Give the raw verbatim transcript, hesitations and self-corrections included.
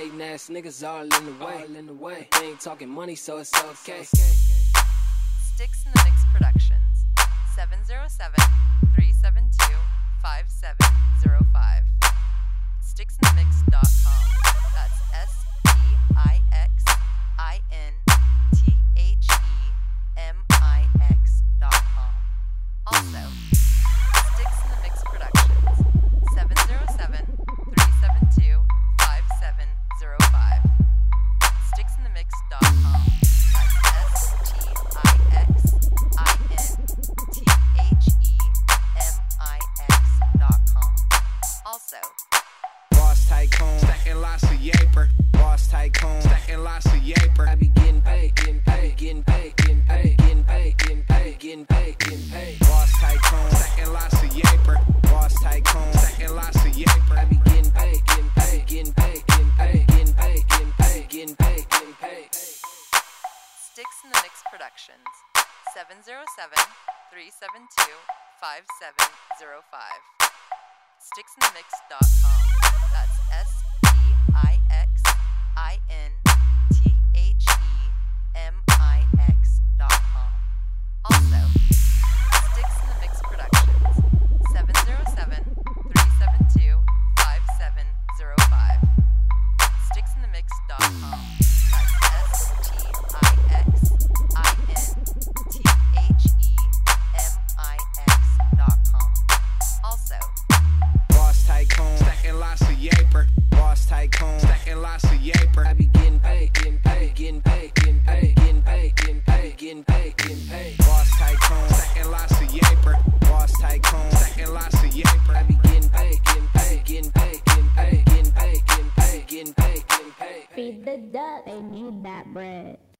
Hating ass niggas all in the way. All in the way. They ain't talking money, so it's okay. Sticks in the Mix Productions. seven zero seven, three seven two, five seven zero five. sticks in the mix dot com. That's S T I X I N T H E M I X dot com. Also, Sticks in the Mix Productions. seven zero seven, three seven two, five seven zero five. sticks in the mix dot com. That's S T I X I N T H E M I X dot com. Also, Boss Tycoon, stacking lots of yaper. Boss Tycoon, stacking lots of yaper. I be getting paid, getting paid, getting paid, getting paid, getting paid, getting paid, getting paid, getting paid. Boss Tycoon, stacking lots of yaper. Boss Tycoon, stacking lots of yaper. I be getting paid, getting paid, getting paid, getting paid, getting paid, getting paid, getting paid, getting paid. Sticks in the Mix Productions. seven zero seven, three seven two, five seven zero five. sticks in the mix dot com. That's S T I X I N T H E M I X dot com. Also, Sticks in the Mix Productions. seven zero seven, three seven two, five seven zero five. sticks in the mix dot com. That's S T I X I N T H E M I X dot com. Also, Boss Tycoon, stacking lots of yaper. Boss Tycoon, stacking lots of yaper. I be getting paid, getting paid, getting paid, getting paid, getting paid, getting paid, getting paid, getting paid. Boss Tycoon, stacking lots of yaper. Boss Tycoon, stacking lots of yaper. I be getting paid, getting paid, getting paid, getting paid, getting paid, getting paid, getting paid, getting paid. Feed the duck, they need that bread.